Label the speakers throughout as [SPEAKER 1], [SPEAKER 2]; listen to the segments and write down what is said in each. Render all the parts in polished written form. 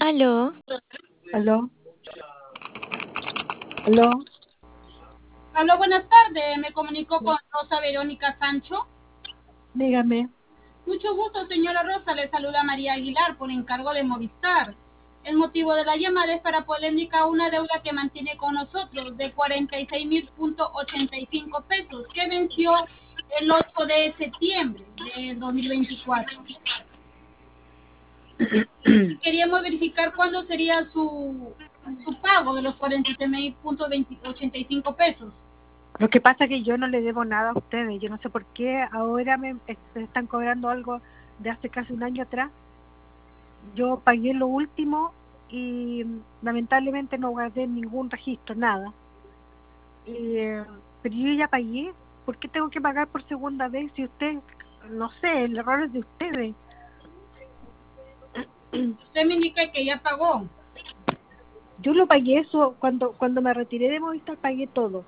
[SPEAKER 1] Aló,
[SPEAKER 2] ¿Aló? ¿Aló?
[SPEAKER 3] Aló, buenas tardes. Me comunico con Rosa Verónica Sancho.
[SPEAKER 2] Dígame.
[SPEAKER 3] Mucho gusto, señora Rosa. Le saluda María Aguilar por encargo de Movistar. El motivo de la llamada es para poder indicar una deuda que mantiene con nosotros de 46.085 pesos que venció el 8 de septiembre de 2024. Queríamos verificar cuándo sería su pago de los 46.085 pesos.
[SPEAKER 2] Lo que pasa es que yo no le debo nada a ustedes. Yo no sé por qué ahora me están cobrando algo de hace casi un año atrás. Yo pagué lo último y lamentablemente no guardé ningún registro, nada. Pero yo ya pagué. ¿Por qué tengo que pagar por segunda vez si usted, no sé, el error es de ustedes?
[SPEAKER 3] Usted me indica que ya pagó.
[SPEAKER 2] Yo lo pagué eso cuando me retiré de Movistar, pagué todo.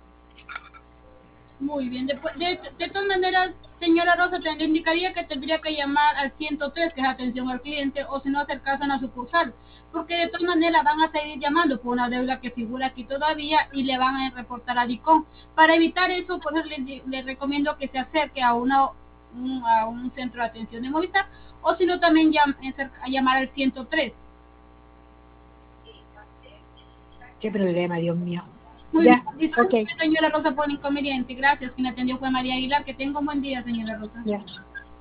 [SPEAKER 3] Muy bien. De todas maneras, señora Rosa, le indicaría que tendría que llamar al 103, que es atención al cliente, o si no, acercarse a una sucursal, porque de todas maneras van a seguir llamando por una deuda que figura aquí todavía y le van a reportar a DICOM. Para evitar eso, por eso le recomiendo que se acerque a un centro de atención de Movistar, o si no, también a llamar al 103.
[SPEAKER 2] Qué problema, Dios mío.
[SPEAKER 3] Muy bien,
[SPEAKER 2] Ya,
[SPEAKER 3] disculpe,
[SPEAKER 2] ok,
[SPEAKER 3] señora Rosa, por el inconveniente. Gracias, quien atendió fue María Aguilar. Que tenga un buen día, señora Rosa.
[SPEAKER 2] ya.